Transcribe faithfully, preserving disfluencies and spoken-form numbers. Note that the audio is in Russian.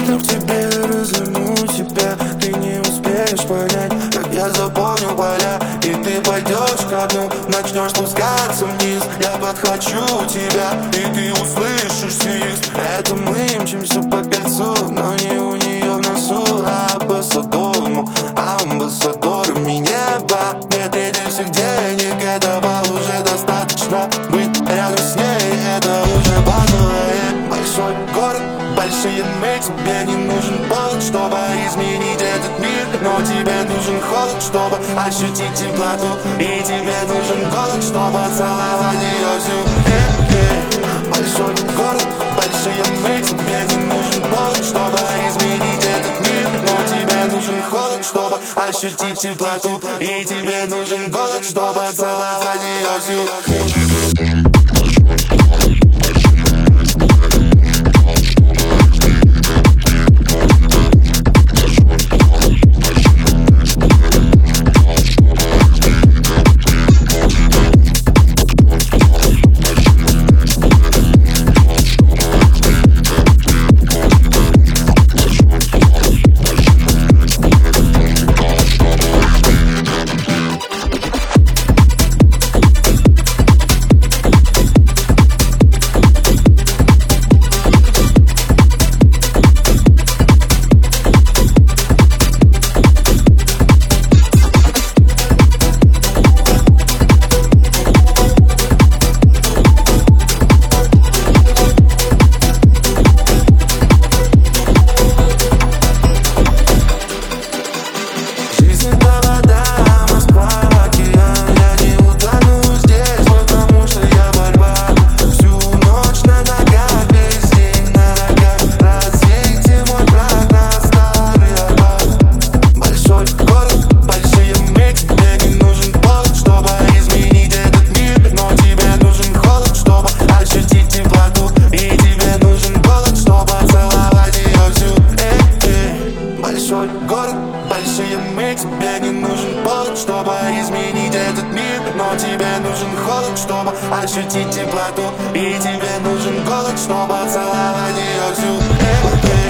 прикну к тебе, разверну тебя. Ты не успеешь понять, как я заполню поля. И ты пойдешь ко дну, начнешь спускаться вниз. Я подхвачу тебя, и ты услышишь свист. Это мы мчимся по кольцу, но не у нее в носу, а по Содому, амбассадорами неба. Нет пределов всех денег, этого уже достаточно. Быть рядом с ней, это уже базовое. Большой город, большие мы, тебе не нужен повод, чтобы изменить этот мир. Но тебе нужен холод, чтобы ощутить теплоту. И тебе нужен голод, чтобы целовать ее всю. Э-э. Большой город, большие мы, тебе не нужен повод, чтобы изменить этот мир. Но тебе нужен холод, чтобы ощутить теплоту. И тебе нужен голод, чтобы целовать ее всю. Город, большие мы, тебе не нужен повод, чтобы изменить этот мир. Но тебе нужен холод, чтобы ощутить теплоту. И тебе нужен голод, чтобы целовать ее всю.